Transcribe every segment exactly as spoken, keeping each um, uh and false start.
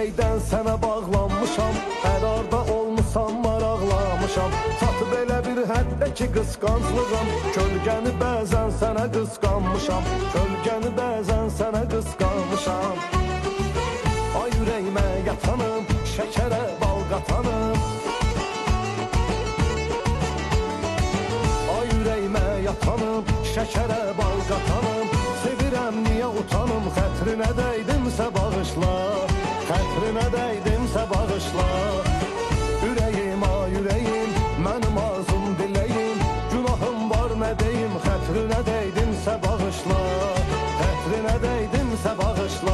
ürəkdən sənə bağlanmışam, qərarda olmuşam, maraqlamışam. Çatıb elə bir həddə ki qısqanclığım, kölgəni bəzən sənə qısqanmışam, kölgəni bəzən sənə qısqanmışam. Ay ürəyimə yatanım, şəkərə bal qatanım. Ay ürəyimə yatanım, şəkərə bal qatanım. Sevirəm niyə utanım, xətrinə dəydimsə bağışla, xətrinə dəydimsə bağışla. Ürəyim, ay ürəyim, mənim arzum diləyim, günahım var nə deyim, xətrinə dəydimsə bağışla, xətrinə dəydimsə bağışla.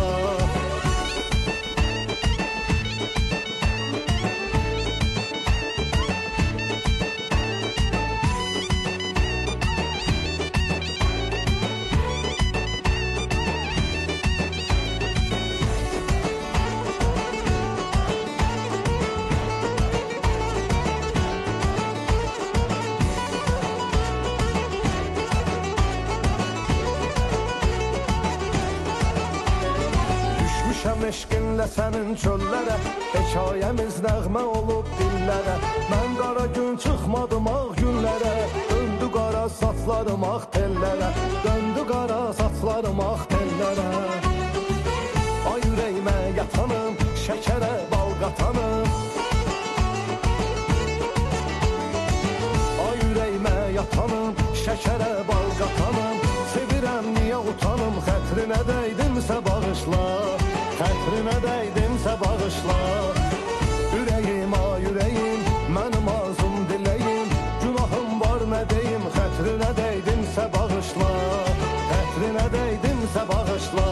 Eşqinlə sənin çöllərə, hekayəmiz nəğmə olub dillərə. Mən qara gün çıxmadım ağ günlərə, döndü qara saçlarım ağ tellərə, döndü qara saçlarım ağ tellərə. Ay ürəyimə yatanım, şəkərə bal qatanım. Ay ürəyimə yatanım, şəkərə bal qatanım. Sevirəm niyə utanım, xətrinə dəydimsə bağışla, xətrinə dəydimsə bağışla. Ürəyim, ay ürəyim, mənim arzum diləyim, günahım var nə deyim, xətrinə dəydimsə bağışla, xətrinə dəydimsə bağışla.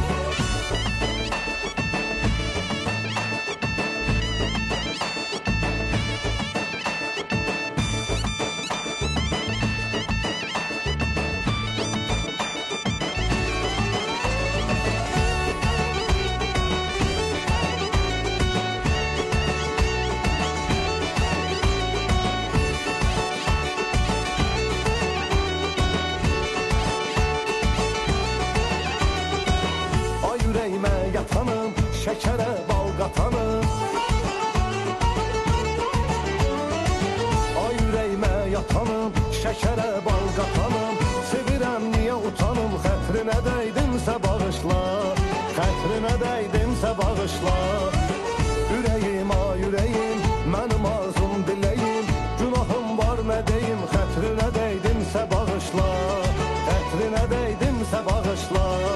Yatanım, şəkərə bal qatanım. Ay ürəyimə yatanım, şəkərə bal qatanım. Sevirəm niyə utanım, xətrinə dəydimsə bağışla, xətrinə dəydimsə bağışla. Ürəyim, ay ürəyim, mənim arzum diləyim, günahım var nə deyim, xətrinə dəydimsə bağışla, xətrinə dəydimsə bağışla.